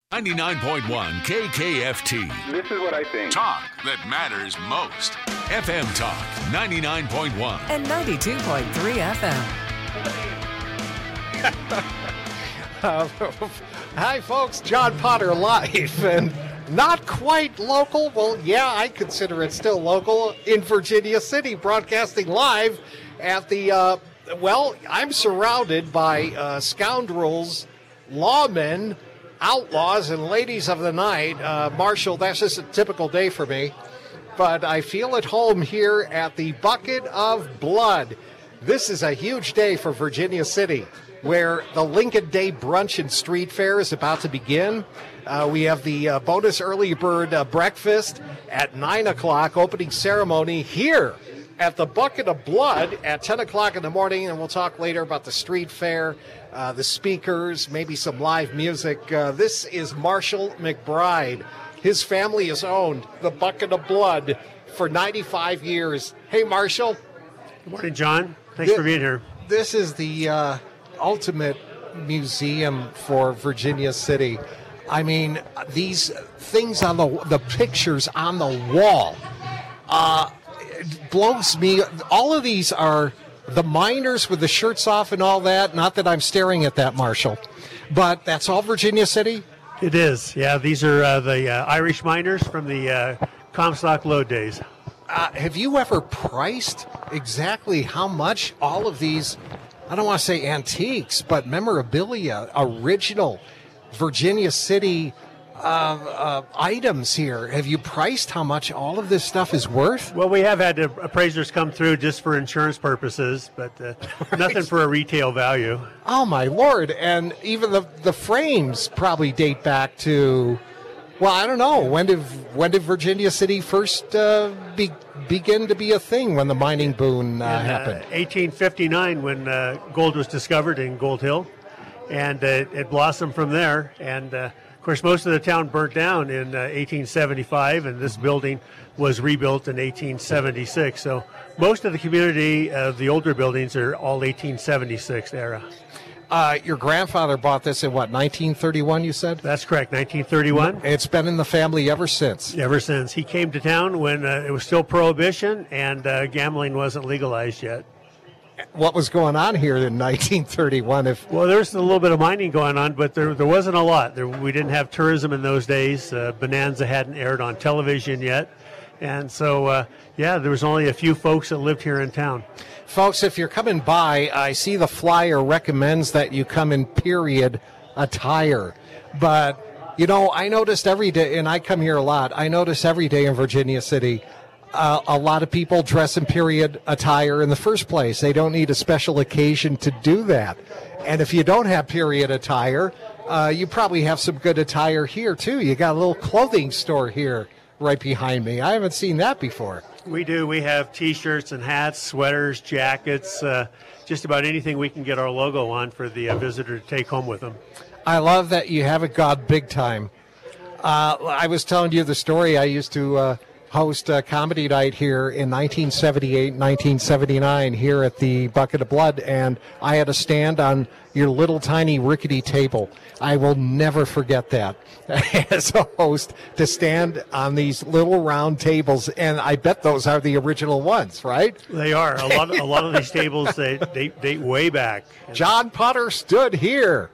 99.1 KKFT. This is what I think. Talk that matters most. FM Talk 99.1 and 92.3 FM. Hi, folks. John Potter live and not quite local. Well, yeah, I consider it still local in Virginia City, broadcasting live at the, I'm surrounded by scoundrels, lawmen, outlaws, and ladies of the night. Marshall, that's just a typical day for me. But I feel at home here at the Bucket of Blood. This is a huge day for Virginia City, where the Lincoln Day Brunch and Street Fair is about to begin. We have the bonus early bird breakfast at 9 o'clock, opening ceremony here at the Bucket of Blood at 10 o'clock in the morning, and we'll talk later about the street fair, the speakers, maybe some live music. This is Marshall McBride. His family has owned the Bucket of Blood for 95 years. Hey, Marshall. Good morning, John. Thanks for being here. This is the ultimate museum for Virginia City. I mean, these things on the pictures on the wall, it blows me. All of these are the miners with the shirts off and all that. Not that I'm staring at that, Marshall, but that's all Virginia City? It is. Yeah, these are the Irish miners from the Comstock Lode days. Have you ever priced exactly how much all of these, I don't want to say antiques, but memorabilia, original Virginia City items here? Have you priced how much all of this stuff is worth? Well, we have had appraisers come through just for insurance purposes, but nothing for a retail value. Oh, my Lord. And even the frames probably date back to, well, I don't know. When did Virginia City first begin to be a thing, when the mining boom happened? 1859, when gold was discovered in Gold Hill, and it blossomed from there. And of course, most of the town burnt down in 1875, and this building was rebuilt in 1876. So most of the community, the older buildings, are all 1876 era. Your grandfather bought this in, 1931, you said? That's correct, 1931. It's been in the family ever since. Ever since. He came to town when it was still Prohibition, and gambling wasn't legalized yet. What was going on here in 1931? Well, there was a little bit of mining going on, but there wasn't a lot. We didn't have tourism in those days. Bonanza hadn't aired on television yet. And so, there was only a few folks that lived here in town. Folks, if you're coming by, I see the flyer recommends that you come in period attire. But, I noticed every day, and I come here a lot, I notice every day in Virginia City, a lot of people dress in period attire in the first place. They don't need a special occasion to do that. And if you don't have period attire, you probably have some good attire here, too. You got a little clothing store here right behind me. I haven't seen that before. We do. We have T-shirts and hats, sweaters, jackets, just about anything we can get our logo on for the visitor to take home with them. I love that you have it gone big time. I was telling you the story. I used to host a comedy night here in 1978, 1979 here at the Bucket of Blood, and I had a stand on your little tiny rickety table. I will never forget that as a host, to stand on these little round tables, and I bet those are the original ones, right? They are. A lot of these tables, they date way back. John Potter stood here.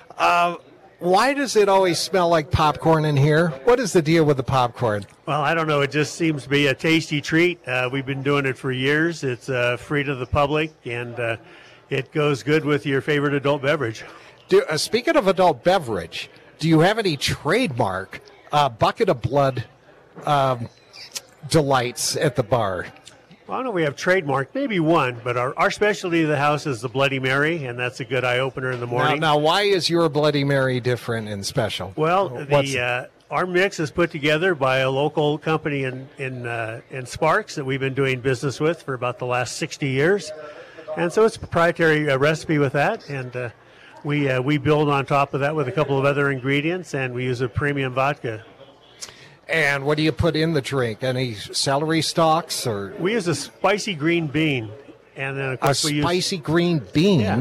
Why does it always smell like popcorn in here? What is the deal with the popcorn? Well, I don't know. It just seems to be a tasty treat. We've been doing it for years. It's free to the public, and it goes good with your favorite adult beverage. Speaking of adult beverage, do you have any trademark Bucket of Blood delights at the bar? Well, I don't know, we have trademarked, maybe one, but our specialty of the house is the Bloody Mary, and that's a good eye-opener in the morning. Now, why is your Bloody Mary different and special? Well, our mix is put together by a local company in Sparks that we've been doing business with for about the last 60 years. And so it's a proprietary recipe with that, and we build on top of that with a couple of other ingredients, and we use a premium vodka. And what do you put in the drink? Any celery stalks or? We use a spicy green bean, and then of course we use green bean. Yeah.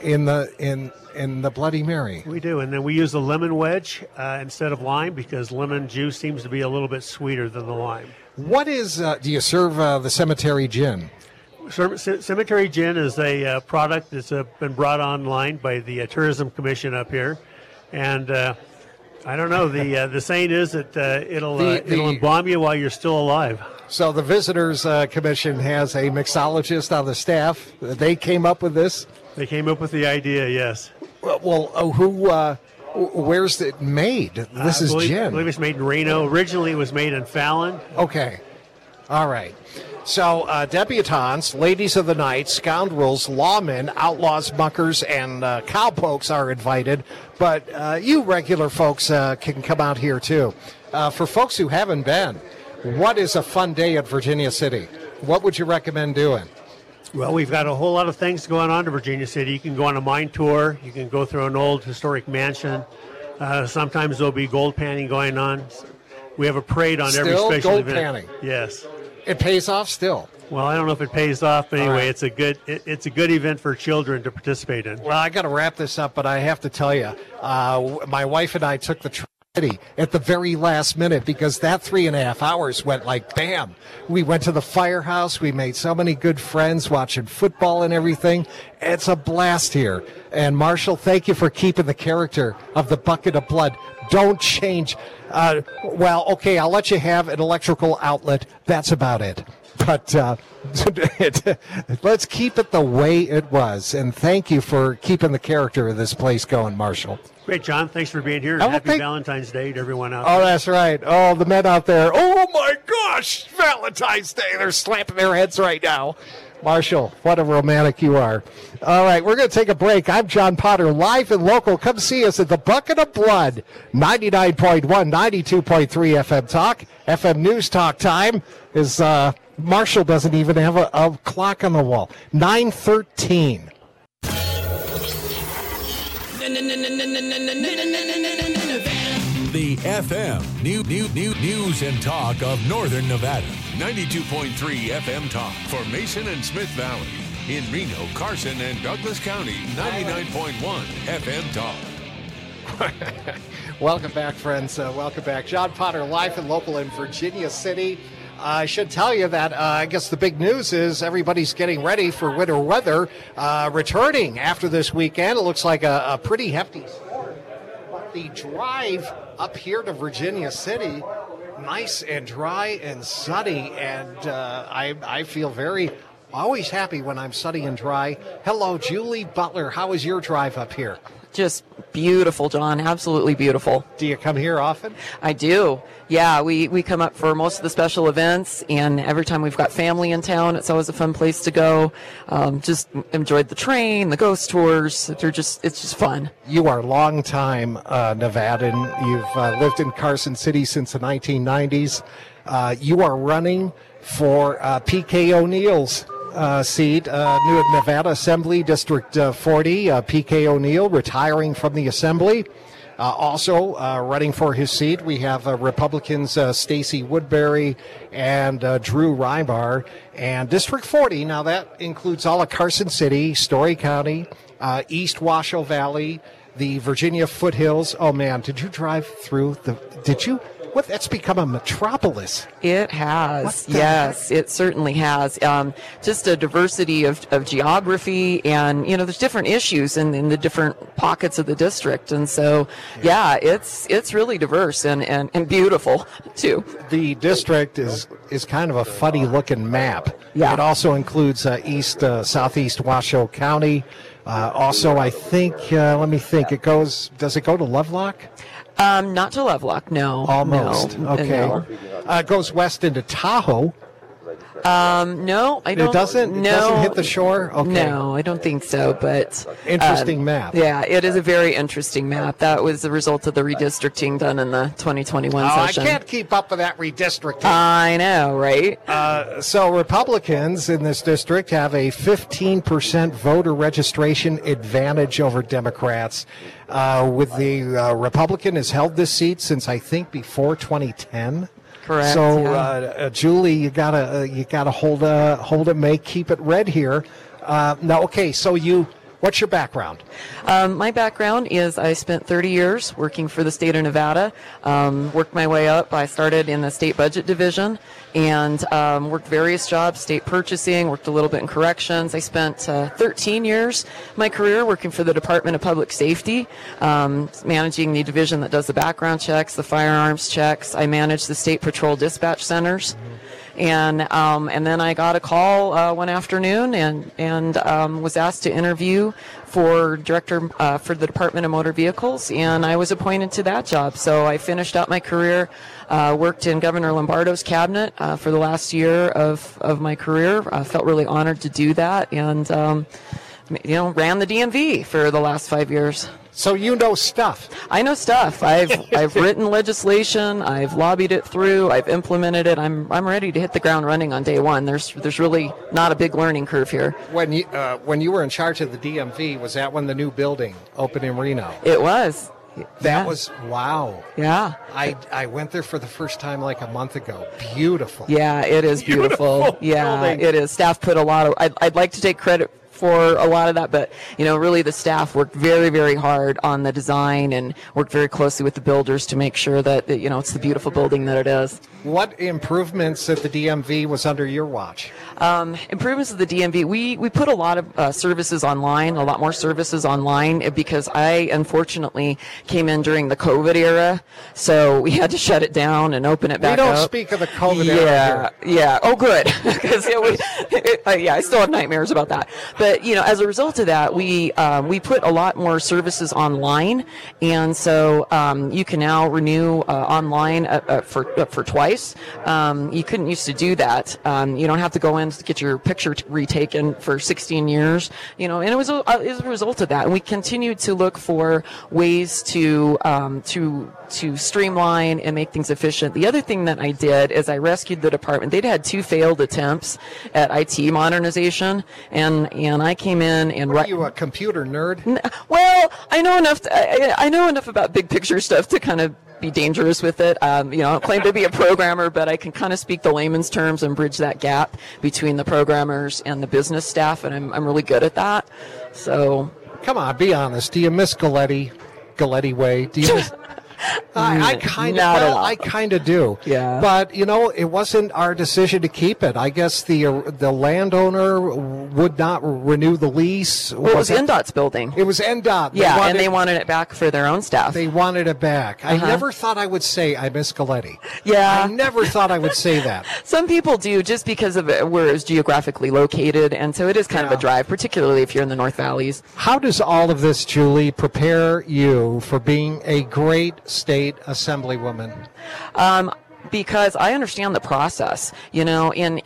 in the Bloody Mary. We do, and then we use the lemon wedge instead of lime because lemon juice seems to be a little bit sweeter than the lime. What is, do you serve the cemetery gin? Cemetery Gin is a product that's been brought online by the Tourism Commission up here, and I don't know. The saying is that it'll embalm you while you're still alive. So the Visitors Commission has a mixologist on the staff. They came up with this. They came up with the idea. Yes. Well, where's it made? This is gin. I believe it's made in Reno. Originally, it was made in Fallon. Okay. All right. So, debutantes, ladies of the night, scoundrels, lawmen, outlaws, muckers, and cowpokes are invited. But you regular folks can come out here, too. For folks who haven't been, what is a fun day at Virginia City? What would you recommend doing? Well, we've got a whole lot of things going on to Virginia City. You can go on a mine tour. You can go through an old historic mansion. Sometimes there'll be gold panning going on. We have a parade on every special event. Still gold panning? Yes. It pays off still. Well, I don't know if it pays off, but anyway, it's a good event for children to participate in. Well, I got to wrap this up, but I have to tell you, my wife and I took the Tri-City at the very last minute because that 3.5 hours went like bam. We went to the firehouse. We made so many good friends watching football and everything. It's a blast here. And Marshall, thank you for keeping the character of the bucket of blood. Don't change. Well, okay, I'll let you have an electrical outlet. That's about it. But let's keep it the way it was. And thank you for keeping the character of this place going, Marshall. Great, John. Thanks for being here. And happy Valentine's Day to everyone out there. Oh, that's right. Oh, the men out there. Oh, my gosh, Valentine's Day. They're slapping their heads right now. Marshall, what a romantic you are. All right, we're going to take a break. I'm John Potter, live and local. Come see us at the Bucket of Blood, 99.1, 92.3 FM Talk. FM News Talk time is, Marshall doesn't even have a clock on the wall. 9:13. The FM News and Talk of Northern Nevada. 92.3 FM Talk for Mason and Smith Valley. In Reno, Carson, and Douglas County, 99.1 FM Talk. Welcome back, friends. Welcome back. John Potter, live and local in Virginia City. I should tell you that I guess the big news is everybody's getting ready for winter weather. Returning after this weekend, it looks like a pretty hefty storm. But the drive up here to Virginia City, nice and dry and sunny, and I feel always happy when I'm sunny and dry. Hello, Julie Butler. How is your drive up here? Just beautiful, John. Absolutely beautiful. Do you come here often? I do. Yeah, we come up for most of the special events, and every time we've got family in town, it's always a fun place to go. Just enjoyed the train, the ghost tours. It's just fun. You are a long-time Nevadan. You've lived in Carson City since the 1990s. You are running for P.K. O'Neill's seat, New Nevada Assembly District 40. P.K. O'Neill retiring from the Assembly. Also running for his seat, we have Republicans Stacey Woodbury and Drew Rybar. And District 40, now that includes all of Carson City, Story County, East Washoe Valley, the Virginia foothills. Oh, man, did you drive through did you? What? That's become a metropolis. It has. Yes, it certainly has. Just a diversity of geography, and there's different issues in the different pockets of the district, and so it's really diverse and beautiful too. The district is kind of a funny looking map. Yeah. It also includes southeast Washoe County. Also, I think let me think. Does it go to Lovelock? Not to Lovelock, no. Almost. No, okay. No. It goes west into Tahoe. No, I don't. It doesn't? It doesn't hit the shore? Okay. No, I don't think so, but... Interesting map. Yeah, it is a very interesting map. That was the result of the redistricting done in the 2021 session. I can't keep up with that redistricting. I know, right? So Republicans in this district have a 15% voter registration advantage over Democrats. With the Republican has held this seat since, I think, before 2010. Correct. So, Julie, you gotta keep it red here. Now, okay, so you What's your background? My background is I spent 30 years working for the state of Nevada, worked my way up. I started in the state budget division and worked various jobs, state purchasing, worked a little bit in corrections. I spent 13 years of my career working for the Department of Public Safety, managing the division that does the background checks, the firearms checks. I managed the state patrol dispatch centers. And then I got a call one afternoon and was asked to interview for director for the Department of Motor Vehicles, and I was appointed to that job. So I finished out my career, worked in Governor Lombardo's cabinet for the last year of my career. I felt really honored to do that, and ran the DMV for the last 5 years. So you know stuff. I know stuff. I've written legislation. I've lobbied it through. I've implemented it. I'm ready to hit the ground running on day one. There's really not a big learning curve here. When you were in charge of the DMV, was that when the new building opened in Reno? It was. That was, wow. Yeah. I went there for the first time like a month ago. Beautiful. Yeah, it is beautiful. Yeah, building. it is. Staff put a lot of. I'd like to take credit for a lot of that, but really the staff worked very, very hard on the design and worked very closely with the builders to make sure that it's the beautiful building that it is. What improvements at the DMV was under your watch? Improvements of the DMV, we put a lot of services online, a lot more services online, because I unfortunately came in during the COVID era, so we had to shut it down and open it back up. We don't speak of the COVID era here. Yeah. Oh, good, because I still have nightmares about that. But as a result of that, we put a lot more services online, and so you can now renew online for twice. You couldn't used to do that. You don't have to go in to get your picture retaken for 16 years. And it was a result of that. And we continued to look for ways to streamline and make things efficient. The other thing that I did is I rescued the department. They'd had 2 failed attempts at IT modernization, and I came in and. Are you a computer nerd? Well, I know enough. I know enough about big picture stuff to kind of be dangerous with it. I don't claim to be a programmer, but I can kind of speak the layman's terms and bridge that gap between the programmers and the business staff, and I'm really good at that. So. Come on, be honest. Do you miss Galletti Way? Do you miss? I kind of do. Yeah. But it wasn't our decision to keep it. I guess the landowner would not renew the lease. Well, it was NDOT's building. It was NDOT. Yeah, they wanted it back for their own staff. They wanted it back. I never thought I would say I miss Galletti. Yeah. I never thought I would say that. Some people do, just because of where it was geographically located, and so it is kind of a drive, particularly if you're in the North Valleys. How does all of this, Julie, prepare you for being a great state assemblywoman? Because I understand the process, and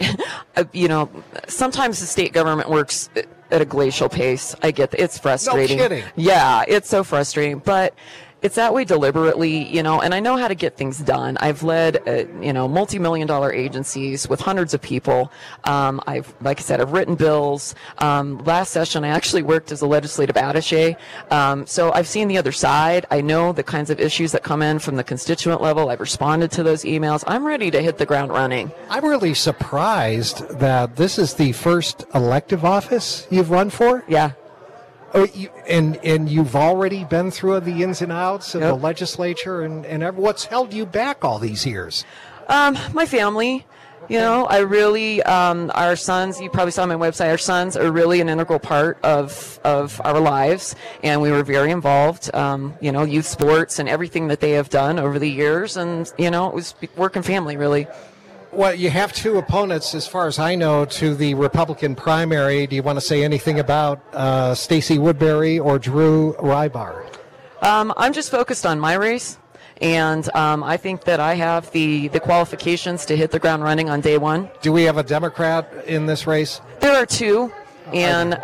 sometimes the state government works at a glacial pace. I get it's frustrating. No kidding. Yeah, it's so frustrating, but it's that way deliberately, and I know how to get things done. I've led, multi-million-dollar agencies with hundreds of people. Like I said, I've written bills. Last session, I actually worked as a legislative attaché. So I've seen the other side. I know the kinds of issues that come in from the constituent level. I've responded to those emails. I'm ready to hit the ground running. I'm really surprised that this is the first elective office you've run for. Yeah. Oh, and you've already been through the ins and outs of the legislature and what's held you back all these years? My family. I really, our sons, you probably saw on my website, our sons are really an integral part of our lives, and we were very involved, youth sports and everything that they have done over the years, and, it was work and family, really. Well, you have 2 opponents, as far as I know, to the Republican primary. Do you want to say anything about Stacey Woodbury or Drew Rybar? I'm just focused on my race, and I think that I have the qualifications to hit the ground running on day one. Do we have a Democrat in this race? There are 2, and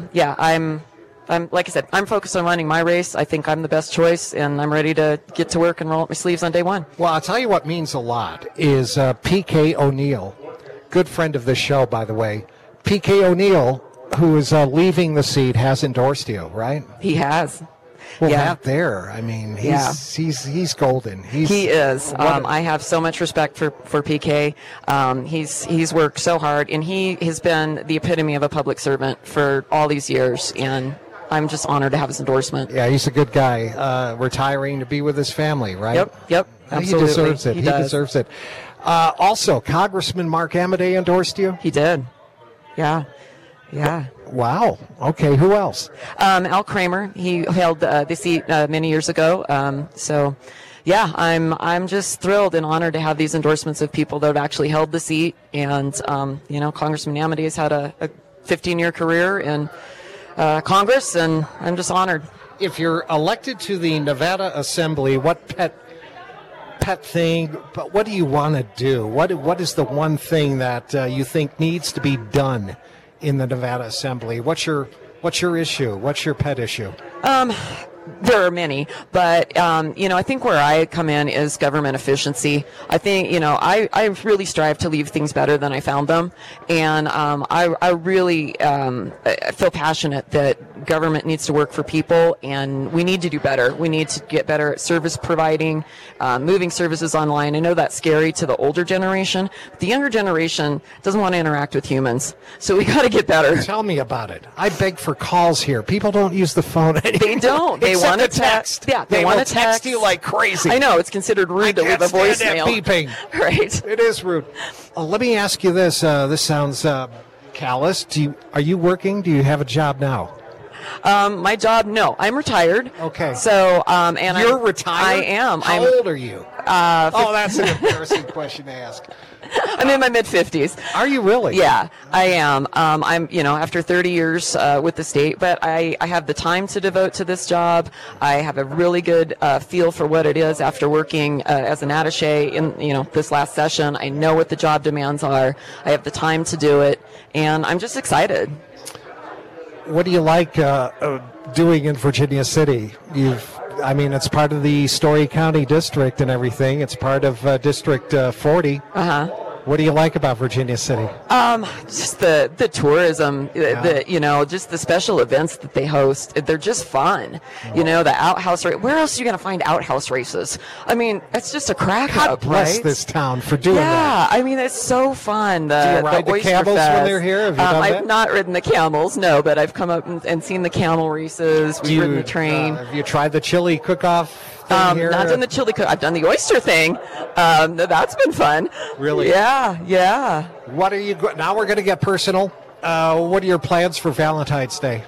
I'm like I said, I'm focused on running my race. I think I'm the best choice, and I'm ready to get to work and roll up my sleeves on day one. Well, I'll tell you what means a lot is P.K. O'Neill, good friend of this show, by the way. P.K. O'Neill, who is leaving the seat, has endorsed you, right? He has. Well, that there, I mean, he's golden. He is. I have so much respect for PK. He's worked so hard, and he has been the epitome of a public servant for all these years, and I'm just honored to have his endorsement. Yeah, he's a good guy. Retiring to be with his family, right? Yep. Absolutely. He deserves it. He does. deserves it. Also, Congressman Mark Amodei endorsed you? He did. Yeah. Wow. Okay, who else? Al Kramer. He held the seat many years ago. So, yeah, I'm just thrilled and honored to have these endorsements of people that have actually held the seat. And, Congressman Amodei has had a 15-year career in Congress, and I'm just honored. If you're elected to the Nevada Assembly, what pet thing, but what do you want to do? What is the one thing that you think needs to be done in the Nevada Assembly? What's your issue? What's your pet issue? There are many, but, I think where I come in is government efficiency. I think, I really strive to leave things better than I found them. And I really I feel passionate that government needs to work for people, and we need to do better. We need to get better at service providing, moving services online. I know that's scary to the older generation. But the younger generation doesn't want to interact with humans. So we got to get better. Tell me about it. I beg for calls here. People don't use the phone anymore. They don't. They want to text. Yeah, they want will to text you like crazy. I know, it's considered rude to leave a voicemail. Beeping. Right. It is rude. Let me ask you this. This sounds callous. Are you working? Do you have a job now? My job, no. I'm retired. Okay. So, and you're retired? I am. How old are you? That's an embarrassing question to ask. I'm in my mid-50s. Are you really? Yeah, I am. I'm, after 30 years with the state, but I have the time to devote to this job. I have a really good feel for what it is after working as an attaché in, this last session. I know what the job demands are. I have the time to do it, and I'm just excited. What do you like doing in Virginia City? It's part of the Story County District and everything. It's part of District 40. What do you like about Virginia City? Just the tourism, just the special events that they host. They're just fun. The outhouse race. Where else are you going to find outhouse races? It's just a crack God up, bless right? this town for doing that. Yeah, it's so fun. Do you ride the camels when they're here? Have you done that? I've not ridden the camels, no, but I've come up and seen the camel races. We've ridden the train. Have you tried the chili cook-off? Not done the chili cook. I've done the oyster thing. That's been fun. Really? Yeah. What are you? Now we're going to get personal. What are your plans for Valentine's Day?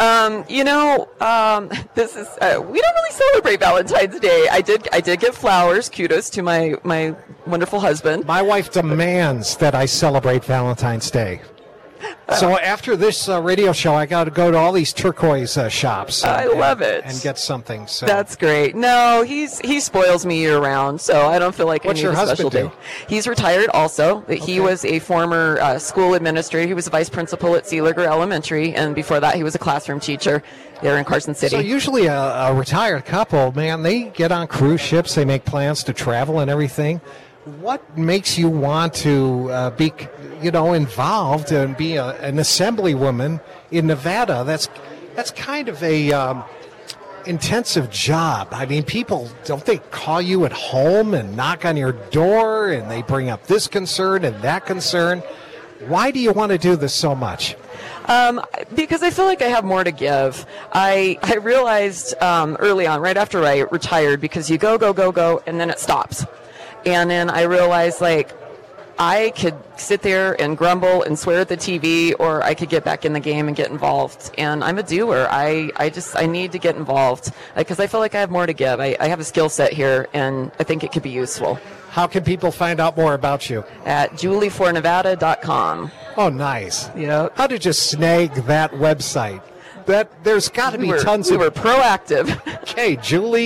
This is we don't really celebrate Valentine's Day. I did get flowers. Kudos to my wonderful husband. My wife demands that I celebrate Valentine's Day. So after this radio show, I got to go to all these turquoise shops. I love it. And get something. So. That's great. No, he spoils me year round, so I don't feel like I need a special day. He's retired also. Okay. He was a former school administrator. He was a vice principal at Seeliger Elementary, and before that he was a classroom teacher there in Carson City. So usually a retired couple, man, they get on cruise ships, they make plans to travel and everything. What makes you want to be, involved and be an assemblywoman in Nevada? That's kind of a intensive job. People, don't they call you at home and knock on your door and they bring up this concern and that concern? Why do you want to do this so much? Because I feel like I have more to give. I realized early on, right after I retired, because you go, and then it stops. And then I realized, I could sit there and grumble and swear at the TV, or I could get back in the game and get involved. And I'm a doer. I need to get involved because I feel like I have more to give. I have a skill set here, and I think it could be useful. How can people find out more about you? At juliefornevada.com. Oh, nice. Yeah. How did you snag that website? There's got to be tons of... We were proactive. Okay,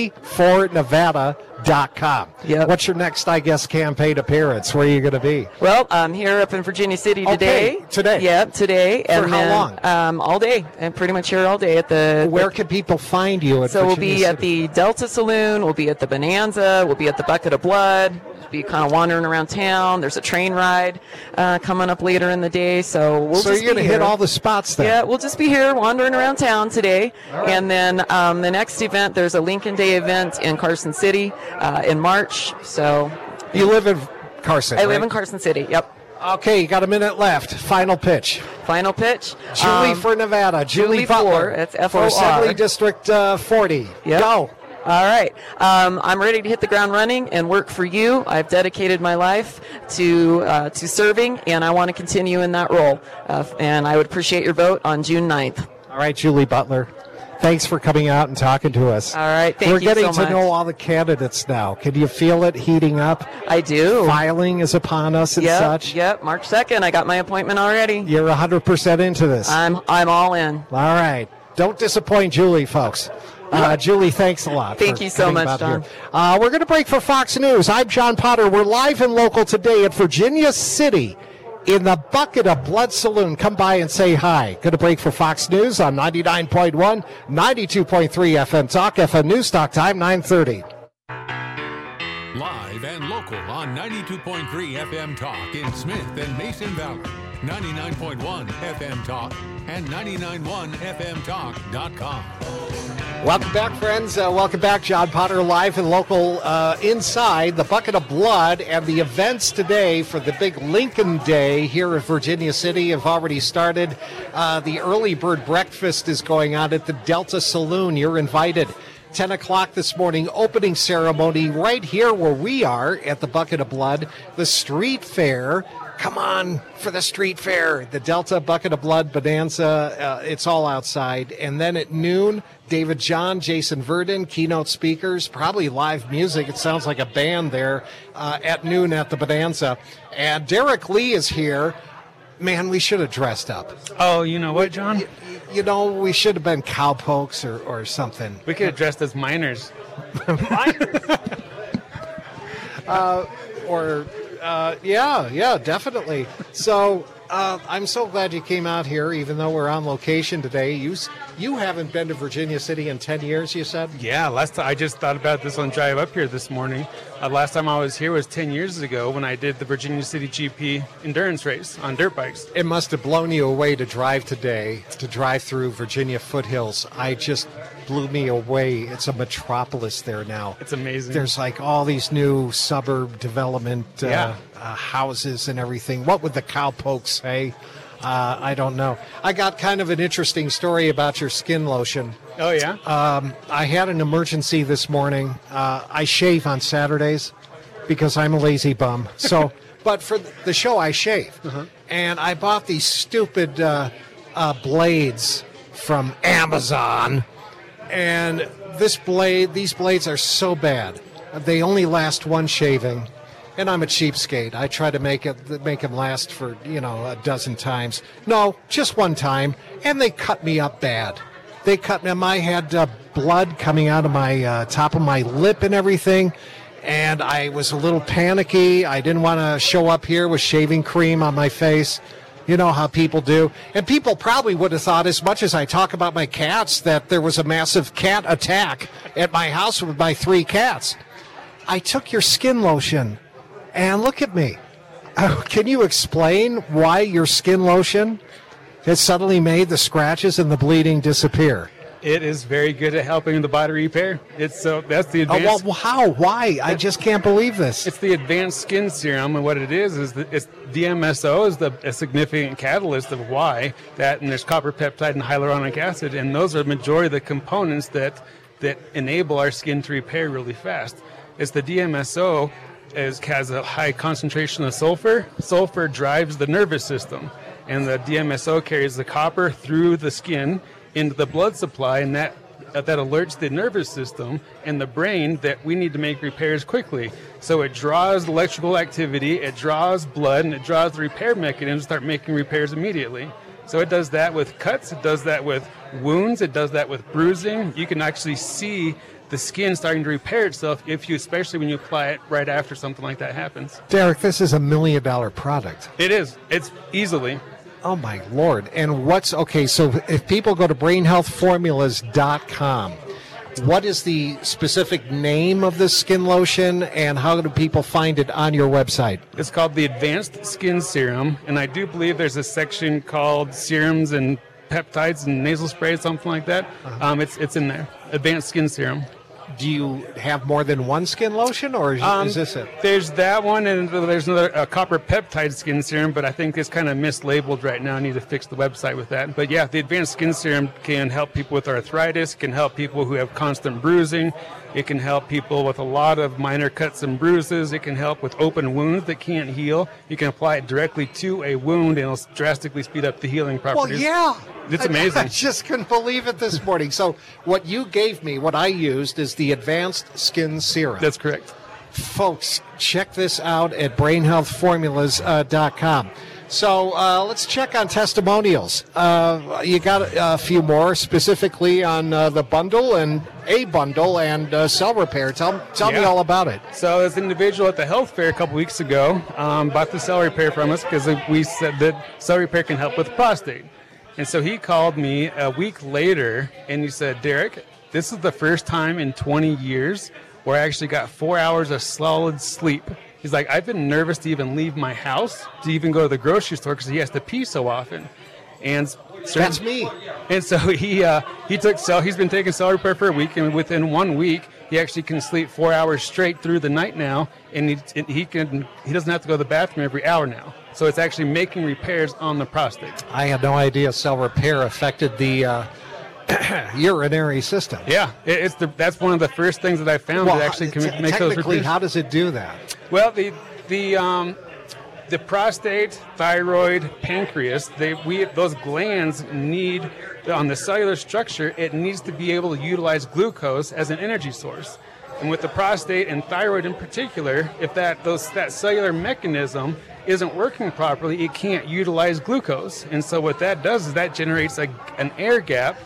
juliefornevada.com. Yep. What's your next, I guess, campaign appearance? Where are you going to be? Well, I'm here up in Virginia City today. Okay, today? Yep, today. For how long? All day. I'm pretty much here all day at the... Where can people find you at Virginia City? So we'll be at the Delta Saloon, we'll be at the Bonanza, we'll be at the Bucket of Blood, be kind of wandering around town. There's a train ride coming up later in the day, so we'll So you're going to hit all the spots then? Yeah, we'll just be here wandering around town today. Right. And then the next event, there's a Lincoln Day event in Carson City in March. So you live in Carson, I live in Carson City, yep. Okay, you got a minute left. Final pitch. Final pitch. Julie for Nevada. Julie Butler. That's for FOR. Assembly District 40. Yep. Go. All right. I'm ready to hit the ground running and work for you. I've dedicated my life to serving, and I want to continue in that role. And I would appreciate your vote on June 9th. All right, Julie Butler. Thanks for coming out and talking to us. All right, thank We're you so getting much. to know all the candidates now. Can you feel it heating up? I do. Filing is upon us and such. Yep, March 2nd. I got my appointment already. You're 100% into this. I'm all in. All right. Don't disappoint Julie, folks. Julie, thanks a lot. Thank for you so coming much, about John. here. We're going to break for Fox News. I'm John Potter. We're live and local today at Virginia City in the Bucket of Blood Saloon. Come by and say hi. Going to break for Fox News on 99.1, 92.3 FM Talk, FM News Talk Time, 9:30. Live and local on 92.3 FM Talk in Smith and Mason Valley, 99.1 FM Talk, and 991FMTalk.com. Welcome back, friends. Welcome back. John Potter live and local inside the Bucket of Blood. And the events today for the big Lincoln Day here at Virginia City have already started. The early bird breakfast is going on at the Delta Saloon. You're invited. 10 o'clock this morning, opening ceremony right here where we are at the Bucket of Blood. The street fair. Come on for the street fair. The Delta Bucket of Blood Bonanza. It's all outside. And then at noon, David John, Jason Verdon, keynote speakers, probably live music. It sounds like a band there at noon at the Bonanza. And Derek Lee is here. Man, we should have dressed up. Oh, you know what, John? You know, we should have been cowpokes or something. We could have dressed as miners. Yeah, definitely. So I'm so glad you came out here, even though we're on location today. You haven't been to Virginia City in 10 years, you said? Yeah, last time I just thought about this on drive up here this morning. Last time I was here was 10 years ago when I did the Virginia City GP endurance race on dirt bikes. It must have blown you away to drive today, to drive through Virginia foothills. I just blew me away. It's a metropolis there now. It's amazing. There's like all these new suburb development houses and everything. What would the cowpokes say? I don't know. I got kind of an interesting story about your skin lotion. Oh, yeah? I had an emergency this morning. I shave on Saturdays because I'm a lazy bum. So, but for the show, I shave. And I bought these stupid blades from Amazon. And these blades are so bad. They only last one shaving. And I'm a cheapskate. I try to make them last for, a dozen times. No, just one time. And they cut me up bad. I had blood coming out of my top of my lip and everything. And I was a little panicky. I didn't want to show up here with shaving cream on my face. You know how people do. And people probably would have thought, as much as I talk about my cats, that there was a massive cat attack at my house with my 3 cats. I took your skin lotion. And look at me. Can you explain why your skin lotion has suddenly made the scratches and the bleeding disappear? It is very good at helping the body repair. That's the advanced. Well, how? Why? I just can't believe this. It's the advanced skin serum, and what it is it's DMSO is a significant catalyst of why that, and there's copper peptide and hyaluronic acid, and those are the majority of the components that enable our skin to repair really fast. It's the DMSO. Has a high concentration of sulfur. Sulfur drives the nervous system, and the DMSO carries the copper through the skin into the blood supply, and that alerts the nervous system and the brain that we need to make repairs quickly. So it draws electrical activity, it draws blood, and it draws the repair mechanism to start making repairs immediately. So it does that with cuts, it does that with wounds, it does that with bruising. You can actually see the skin starting to repair itself, especially when you apply it right after something like that happens. Derek, this is $1 million product. It is. It's easily. Oh, my Lord. And so if people go to brainhealthformulas.com, what is the specific name of this skin lotion, and how do people find it on your website? It's called the Advanced Skin Serum, and I do believe there's a section called Serums and Peptides and Nasal Spray, something like that. It's in there. Advanced Skin Serum. do you have more than one skin lotion, or is this it? There's that one, and there's another copper peptide skin serum, but I think it's kind of mislabeled right now. I need to fix the website with that. But yeah, the advanced skin serum can help people with arthritis, can help people who have constant bruising. It can help people with a lot of minor cuts and bruises. It can help with open wounds that can't heal. You can apply it directly to a wound, and it'll drastically speed up the healing properties. Well, yeah. It's amazing. I just couldn't believe it this morning. So what you gave me, what I used, is the advanced skin serum. That's correct. Folks, check this out at brainhealthformulas.com. So let's check on testimonials. You got a few more, specifically on the bundle and cell repair. Tell me all about it. So this individual at the health fair a couple weeks ago bought the cell repair from us because we said that cell repair can help with prostate. And so he called me a week later and he said, Derek, this is the first time in 20 years where I actually got 4 hours of solid sleep. He's like, I've been nervous to even leave my house, to even go to the grocery store because he has to pee so often. And that's me. And so he's been taking cell repair for a week, and within 1 week, he actually can sleep 4 hours straight through the night now, and he doesn't have to go to the bathroom every hour now. So it's actually making repairs on the prostate. I had no idea cell repair affected the urinary system. Yeah, that's one of the first things that I found that actually can make those repairs. Technically, how does it do that? Well, the prostate, thyroid, pancreas, those glands need, on the cellular structure, it needs to be able to utilize glucose as an energy source. And with the prostate and thyroid in particular, if that cellular mechanism isn't working properly, it can't utilize glucose. And so what that does is that generates an air gap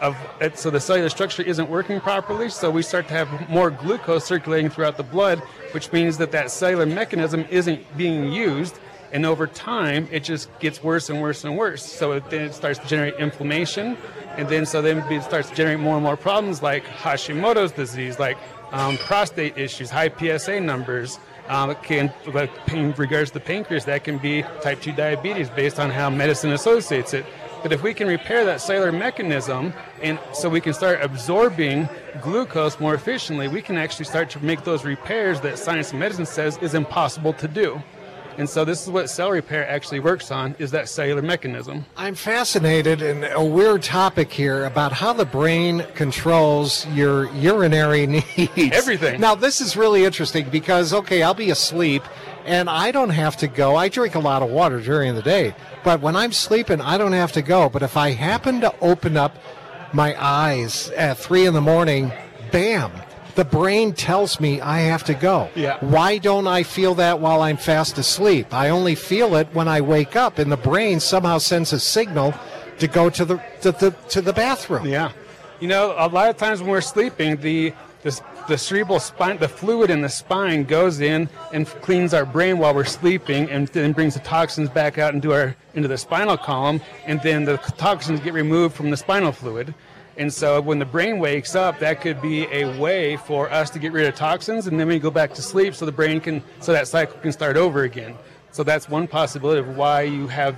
so the cellular structure isn't working properly, so we start to have more glucose circulating throughout the blood, which means that cellular mechanism isn't being used, and over time it just gets worse and worse and worse. So then it starts to generate inflammation, and then it starts to generate more and more problems like Hashimoto's disease, like prostate issues, high PSA numbers. In regards to the pancreas, that can be type 2 diabetes based on how medicine associates it. But if we can repair that cellular mechanism, and so we can start absorbing glucose more efficiently, we can actually start to make those repairs that science and medicine says is impossible to do. And so this is what cell repair actually works on, is that cellular mechanism. I'm fascinated in a weird topic here about how the brain controls your urinary needs. Everything. Now, this is really interesting because, okay, I'll be asleep and I don't have to go. I drink a lot of water during the day, but when I'm sleeping, I don't have to go. But if I happen to open up my eyes at 3 a.m, bam, the brain tells me I have to go. Yeah. Why don't I feel that while I'm fast asleep? I only feel it when I wake up, and the brain somehow sends a signal to go to the bathroom. Yeah. You know, a lot of times when we're sleeping, the cerebral spine, the fluid in the spine goes in and cleans our brain while we're sleeping, and then brings the toxins back out into the spinal column, and then the toxins get removed from the spinal fluid. And so when the brain wakes up, that could be a way for us to get rid of toxins, and then we go back to sleep so that cycle can start over again. So that's one possibility of why you have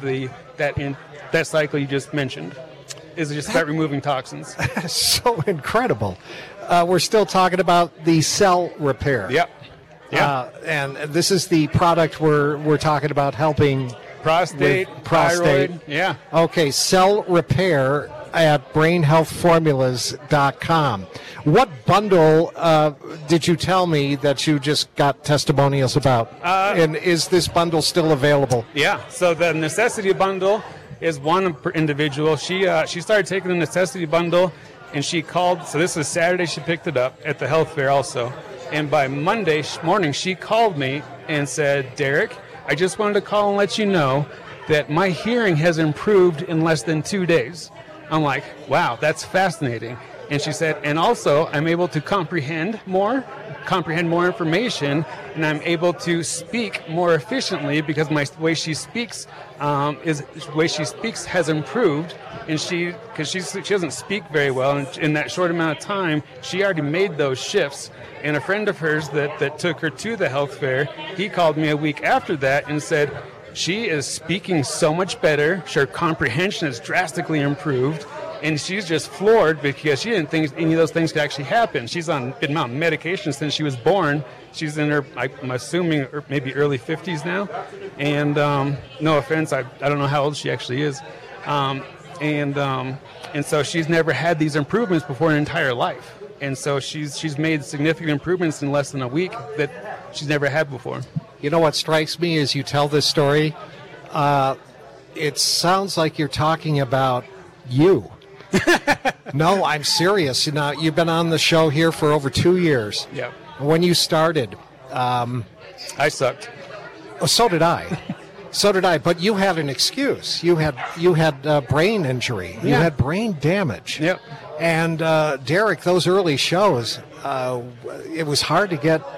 that cycle you just mentioned, is to just start removing toxins. So incredible. We're still talking about the cell repair. Yep. Yeah. And this is the product we're talking about helping prostate. Thyroid. Yeah. Okay, cell repair at brainhealthformulas.com. What bundle did you tell me that you just got testimonials about? And is this bundle still available? Yeah. So the necessity bundle is one individual. She started taking the necessity bundle, and she called. So this was Saturday. She picked it up at the health fair also. And by Monday morning, she called me and said, Derek, I just wanted to call and let you know that my hearing has improved in less than 2 days. I'm like, wow, that's fascinating. And she said, and also I'm able to comprehend more information, and I'm able to speak more efficiently because the way she speaks has improved. And because she doesn't speak very well, and in that short amount of time, she already made those shifts. And a friend of hers that took her to the health fair, he called me a week after that and said, she is speaking so much better. Her comprehension has drastically improved, And she's just floored because she didn't think any of those things could actually happen. She's been on medication since she was born. She's in her, I'm assuming, maybe early 50s now. And no offense, I don't know how old she actually is. And so she's never had these improvements before in her entire life. And so she's made significant improvements in less than a week that she's never had before. You know what strikes me as you tell this story? It sounds like you're talking about you. No, I'm serious. You know, you've been on the show here for over 2 years. Yeah. When you started, I sucked. Oh, so did I. So did I. But you had an excuse. You had brain injury. You had brain damage. Yep. And Derek, those early shows, it was hard to get.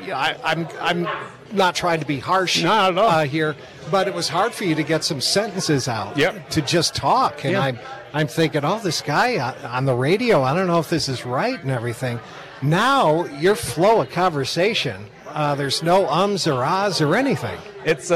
I'm not trying to be harsh Not at all. Here, but it was hard for you to get some sentences out. Yep. To just talk. And I'm thinking, oh, this guy on the radio, I don't know if this is right and everything. Now your flow of conversation, there's no ums or ahs or anything. It's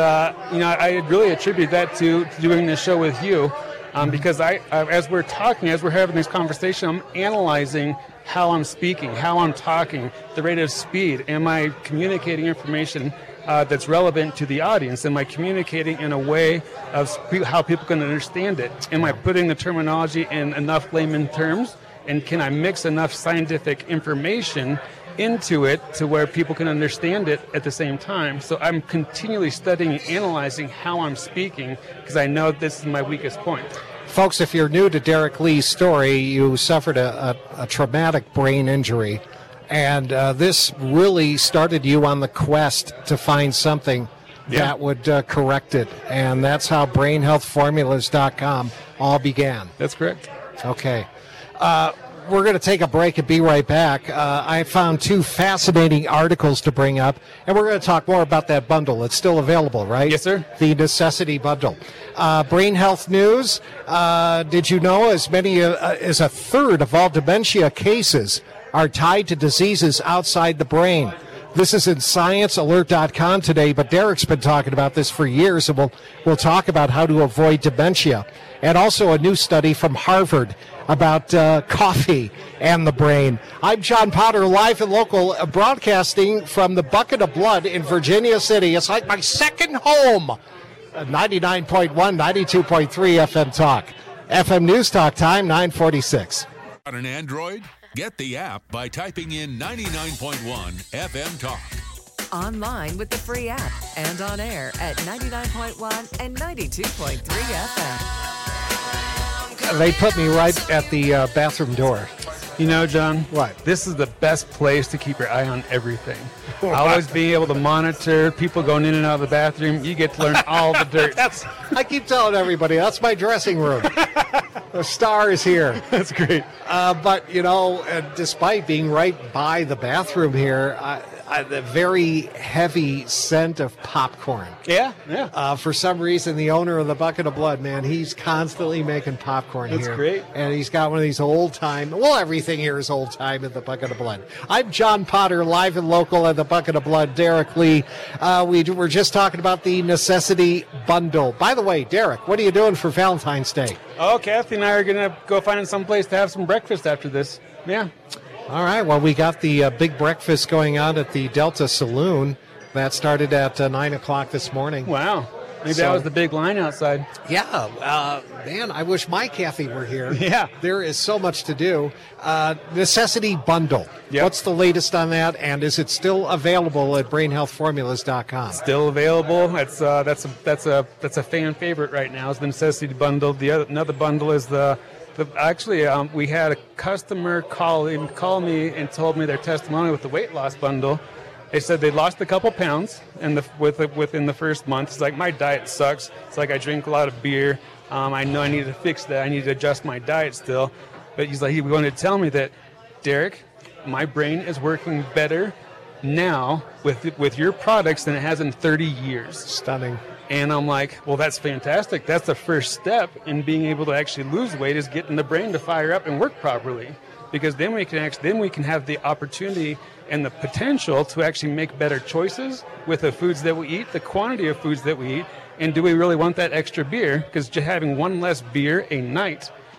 I really attribute that to doing this show with you, because as we're talking, as we're having this conversation, I'm analyzing how I'm speaking, how I'm talking, the rate of speed. Am I communicating information that's relevant to the audience? Am I communicating in a way of how people can understand it? Am I putting the terminology in enough layman terms? And can I mix enough scientific information into it to where people can understand it at the same time? So I'm continually studying and analyzing how I'm speaking because I know this is my weakest point. Folks, if you're new to Derek Lee's story, you suffered a traumatic brain injury, and this really started you on the quest to find something that would correct it, and that's how BrainHealthFormulas.com all began. That's correct. Okay. We're going to take a break and be right back. I found 2 fascinating articles to bring up, and we're going to talk more about that bundle. It's still available, right? Yes, sir. The Necessity Bundle. Brain health news. Did you know as many as a third of all dementia cases are tied to diseases outside the brain? This is in ScienceAlert.com today, but Derek's been talking about this for years, and we'll talk about how to avoid dementia. And also a new study from Harvard about coffee and the brain. I'm John Potter, live and local, broadcasting from the Bucket of Blood in Virginia City. It's like my second home. 99.1, 92.3 FM Talk. FM News Talk time, 9:46. On an Android? Get the app by typing in 99.1 FM Talk. Online with the free app and on air at 99.1 and 92.3 FM. They put me right at the bathroom door. You know, John, what? This is the best place to keep your eye on everything. Always being able to monitor people going in and out of the bathroom. You get to learn all the dirt. I keep telling everybody, that's my dressing room. The star is here. That's great. But, you know, despite being right by the bathroom here, the very heavy scent of popcorn. Yeah. For some reason, the owner of the Bucket of Blood, man, he's constantly making popcorn here. That's great. And he's got one of these old-time, well, everything here is old-time in the Bucket of Blood. I'm John Potter, live and local at the Bucket of Blood. Derek Lee. We were just talking about the Necessity Bundle. By the way, Derek, what are you doing for Valentine's Day? Oh, Kathy and I are going to go find some place to have some breakfast after this. Yeah. All right. Well, we got the big breakfast going on at the Delta Saloon. That started at 9 o'clock this morning. Wow. Maybe that was the big line outside. Yeah. Man, I wish my Kathy were here. Yeah. There is so much to do. Necessity Bundle. Yep. What's the latest on that? And is it still available at BrainHealthFormulas.com? Still available. That's a fan favorite right now. It's the Necessity Bundle. Another bundle is we had a customer call me and told me their testimony with the weight loss bundle. They said they lost a couple pounds within the first month. It's like, my diet sucks. It's like I drink a lot of beer. I know I need to fix that. I need to adjust my diet still. But he's like, he wanted to tell me that, Derek, my brain is working better now with your products than it has in 30 years. Stunning. And I'm like, well, that's fantastic. That's the first step in being able to actually lose weight, is getting the brain to fire up and work properly. Because then we can have the opportunity and the potential to actually make better choices with the foods that we eat, the quantity of foods that we eat, and do we really want that extra beer? Because having one less beer a night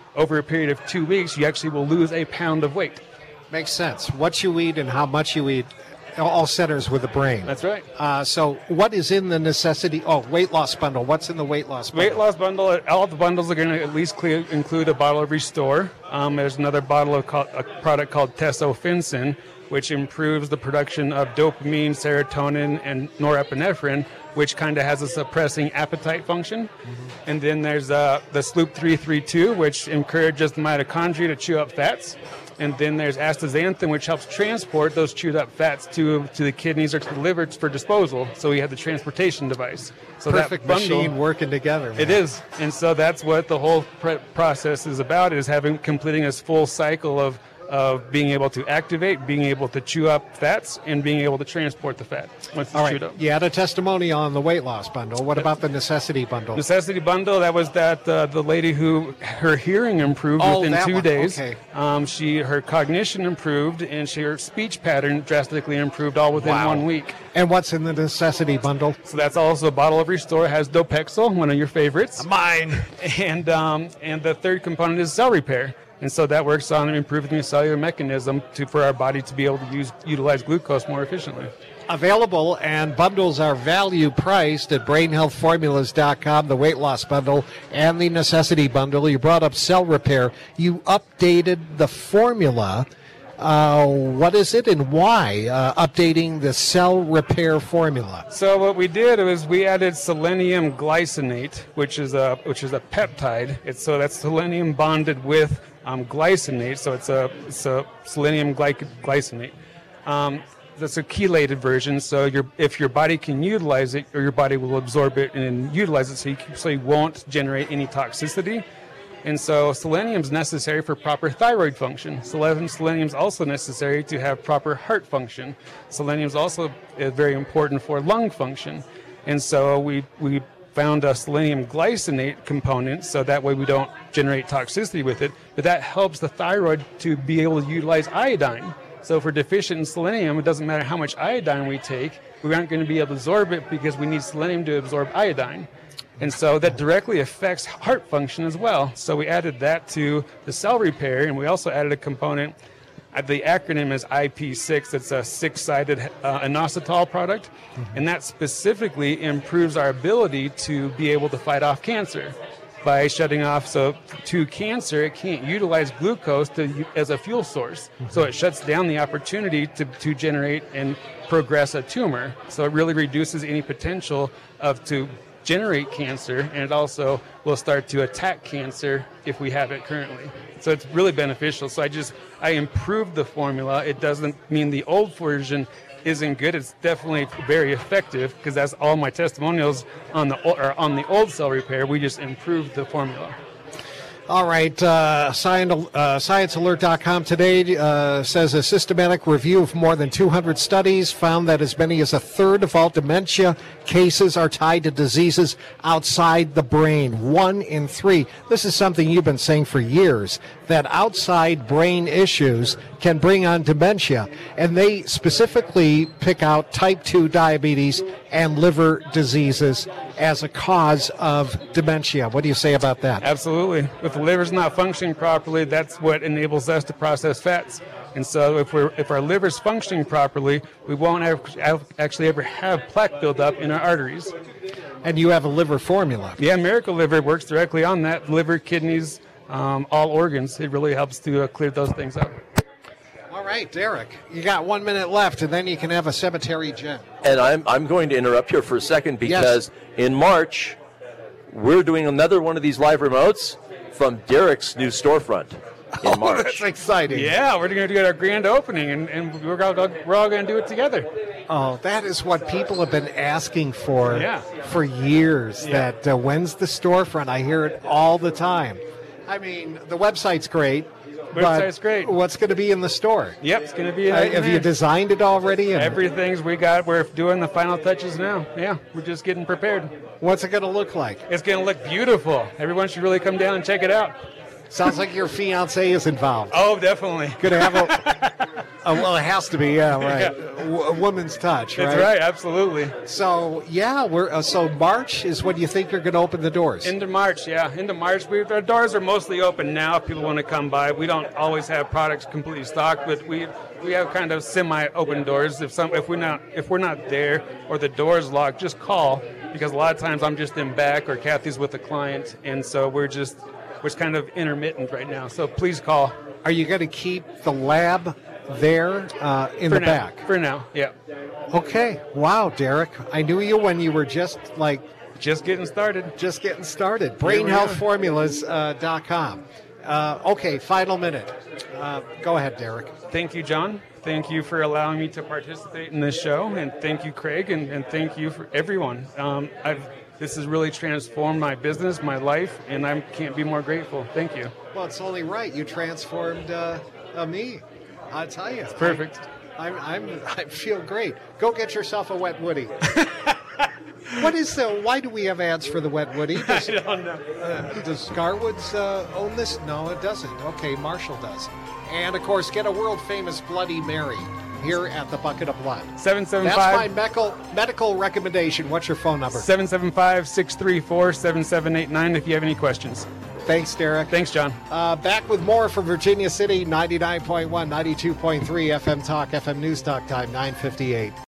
over a period of 2 weeks, you actually will lose a pound of weight. Makes sense. What you eat and how much you eat all centers with the brain. That's right. So what is in the necessity? Oh, weight loss bundle. What's in the weight loss bundle? Weight loss bundle, all the bundles are going to at least include a bottle of Restore. There's another bottle of a product called Tesofensin, which improves the production of dopamine, serotonin, and norepinephrine, which kind of has a suppressing appetite function. Mm-hmm. And then there's the Sloop 332, which encourages the mitochondria to chew up fats. And then there's astaxanthin, which helps transport those chewed up fats to the kidneys or to the liver for disposal. So we have the transportation device. So perfect that bundle, machine working together. Man. It is. And so that's what the whole process is about, is completing this full cycle of being able to activate, being able to chew up fats, and being able to transport the fat once it's chewed up. You had a testimony on the weight loss bundle. What about the necessity bundle? Necessity bundle, that was the lady who her hearing improved within 2 days. Okay. Her cognition improved, and her speech pattern drastically improved all within 1 week. And what's in the necessity bundle? So that's also a bottle of Restore. It has Dopexil, one of your favorites. Mine. And the third component is cell repair. And so that works on improving the cellular mechanism for our body to be able to utilize glucose more efficiently. Available, and bundles are value priced at brainhealthformulas.com, the weight loss bundle and the necessity bundle. You brought up cell repair. You updated the formula. What is it and why updating the cell repair formula? So what we did was we added selenium glycinate, which is a peptide. That's selenium bonded with glycinate, so it's a selenium glycinate. That's a chelated version, so if your body can utilize it, or your body will absorb it and utilize it, so you won't generate any toxicity. And so selenium is necessary for proper thyroid function. Selenium is also necessary to have proper heart function. Selenium is also very important for lung function. And so we found a selenium glycinate component, so that way we don't generate toxicity with it. But that helps the thyroid to be able to utilize iodine. So if we're deficient in selenium, it doesn't matter how much iodine we take, we aren't going to be able to absorb it because we need selenium to absorb iodine. And so that directly affects heart function as well. So we added that to the cell repair, and we also added a component. The acronym is IP6. It's a 6-sided inositol product, and that specifically improves our ability to be able to fight off cancer by shutting off. So to cancer, it can't utilize glucose as a fuel source. So it shuts down the opportunity to generate and progress a tumor. So it really reduces any potential to generate cancer, and it also will start to attack cancer if we have it currently. So it's really beneficial. So I improved the formula. It doesn't mean the old version isn't good. It's definitely very effective, because that's all my testimonials on the old cell repair. We just improved the formula. All right, ScienceAlert.com today says a systematic review of more than 200 studies found that as many as a third of all dementia cases are tied to diseases outside the brain. 1 in 3. This is something you've been saying for years, that outside brain issues can bring on dementia. And they specifically pick out type 2 diabetes and liver diseases as a cause of dementia. What do you say about that? Absolutely. If the liver's not functioning properly, that's what enables us to process fats. And so if our liver's functioning properly, we won't actually ever have plaque buildup in our arteries. And you have a liver formula. Yeah, Miracle Liver works directly on that. Liver, kidneys, all organs. It really helps to clear those things up. All right, Derek, you got 1 minute left, and then you can have a cemetery gem. And I'm going to interrupt here for a second, because in March, we're doing another one of these live remotes from Derek's new storefront in March. That's exciting. Yeah, we're going to do our grand opening, and we're all going to do it together. Oh, that is what people have been asking for years. Yeah. That when's the storefront? I hear it all the time. I mean, the website's great. Website's great. What's going to be in the store? Yep, it's going to be in have there. you designed it already? Everything's we got. We're doing the final touches now. Yeah, we're just getting prepared. What's it going to look like? It's going to look beautiful. Everyone should really come down and check it out. Sounds like your fiance is involved. Oh, definitely. Going to have Well, it has to be, yeah, right. A woman's touch, right? That's right, absolutely. So, yeah, so March is when you think you're going to open the doors. Into March, yeah. Into March. Our doors are mostly open now if people want to come by. We don't always have products completely stocked, but we have kind of semi-open doors. If we're not there or the door's locked, just call, because a lot of times I'm just in back or Kathy's with a client, and so we're kind of intermittent right now. So please call. Are you going to keep the lab there in the back? For now, yeah. Okay. Wow, Derek. I knew you when you were just getting started. BrainHealthFormulas.com. Okay, final minute. Go ahead, Derek. Thank you, John. Thank you for allowing me to participate in this show, and thank you, Craig, and thank you for everyone. This has really transformed my business, my life, and I can't be more grateful. Thank you. Well, it's only right. You transformed me. I'll tell you. It's perfect. I feel great. Go get yourself a Wet Woody. Why do we have ads for the Wet Woody? I don't know. Does Scarwoods own this? No, it doesn't. Okay, Marshall does. And, of course, get a world-famous Bloody Mary here at the Bucket of Blood. 775. That's my medical recommendation. What's your phone number? 775-634-7789 if you have any questions. Thanks, Derek. Thanks, John. Back with more from Virginia City, 99.1, 92.3 FM Talk, FM News Talk Time, 9:58.